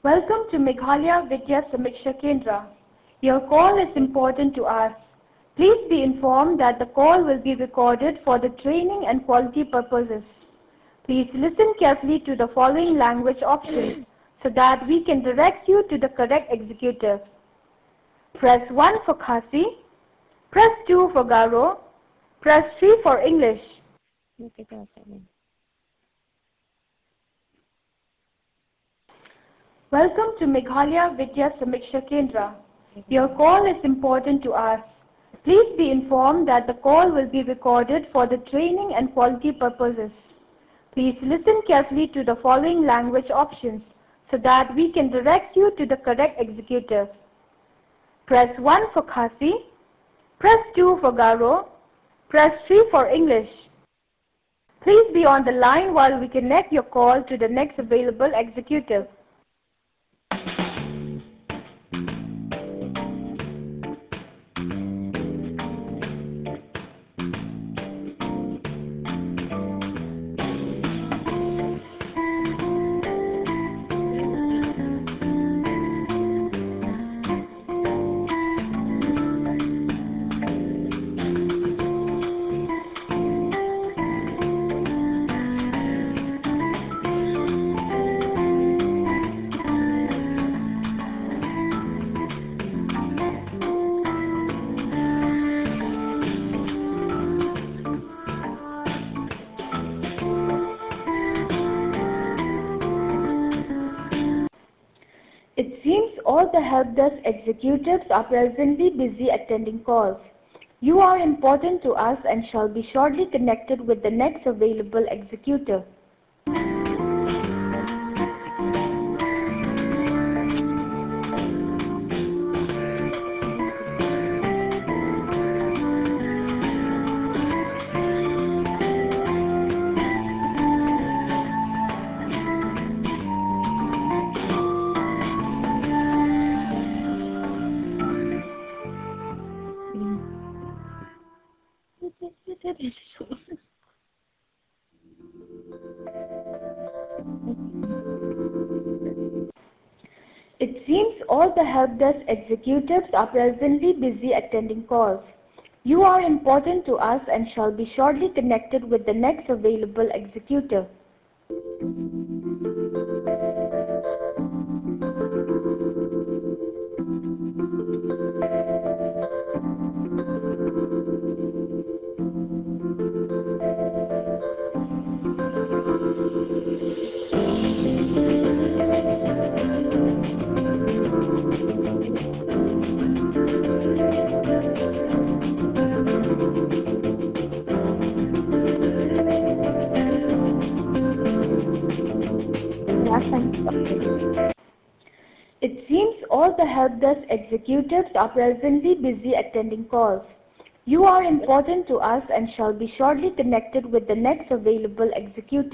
Welcome to Meghalaya Vidya Samiksha Kendra. Your call is important to us. Please be informed that the call will be recorded for the training and quality purposes. Please listen carefully to the following language options so that we can direct you to the correct executive. Press 1 for Khasi, press 2 for Garo, press 3 for English. Welcome to Meghalaya Vidya Samiksha Kendra. Your call is important to us. Please be informed that the call will be recorded for the training and quality purposes. Please listen carefully to the following language options so that we can direct you to the correct executive. Press 1 for Khasi, press 2 for Garo, press 3 for English. Please be on the line while we connect your call to the next available executive. It seems all the help desk executives are presently busy attending calls. You are important to us and shall be shortly connected with the next available executive. It seems all the help desk executives are presently busy attending calls. You are important to us and shall be shortly connected with the next available executive. It seems all the help desk executives are presently busy attending calls. You are important to us and shall be shortly connected with the next available executive.